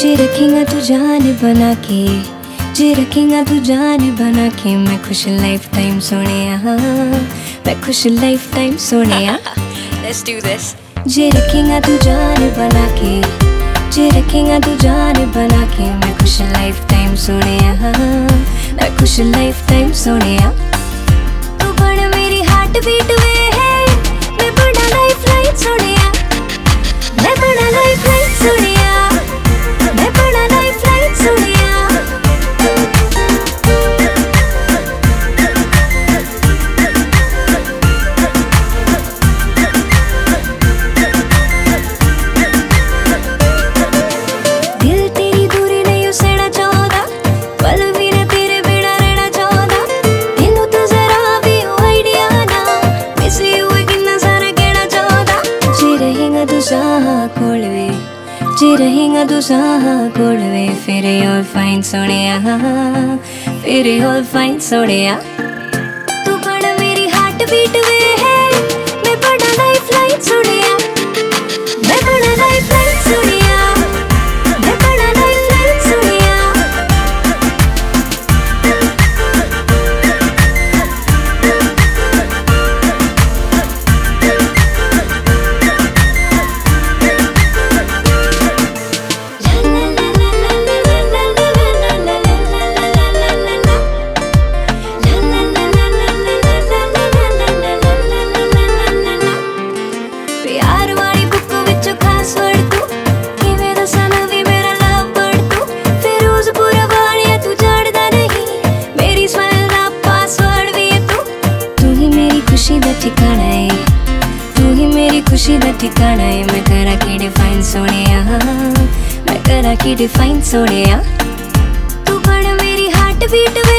जे रखेगा तू जान बना के, जे रखेगा तू जान बना के, मैं खुश लाइफ टाइम सोनिया, मैं खुश lifetime Sonia. Let's do this. जे रखेगा तू जान बना के, जे रखेगा तू जान बना के, मैं खुश लाइफ टाइम सोनिया, मैं खुश लाइफ टाइम सोनिया। तू बड़ा मेरी हार्ट बीट वे है, मैं बड़ा लाइफ लाइन सोनिया, मैं बड़ा लाइफ लाइन सोनिया, मैं बड़ा लाइफ लाइन सोनिया। दिल तेरी दूरी नहीं उसेड़ा चाहता, पल भी न तेरे बिना रहना चाहता, तेनू तो जरा भी आइडिया ना, मिस यू किन्ना सारा कहना चाहता। जे रहेगा तू साहा कोल वे, जे रहेगा तू साहा कोल वे, फिर ऑल फाइन सोनिया, फिर ऑल फाइन सोनिया। तू बड़ा मेरी हार्ट बीट वे है, मैं बड़ा लाइफ लाइन सोनिया, मैं बड़ा लाइफ लाइन सोनिया, मैं बड़ा लाइफ लाइन सोनिया। प्यार वाली बुक विचों खास वर्ड तू, किवें दसां नवीं मेरा लव वर्ड तू, फिरोजपुरा वालिया तू जाणदा नहीं, मेरी स्माइल दा पासवर्ड भी है तू। तू ही मेरी खुशी दा ठिकाना है, तू ही मेरी खुशी दा ठिकाना है, मैं करा की डिफाइन सोनिया, मैं करा की डिफाइन सोनिया। तू बड़ा मेरी हार्ट बीट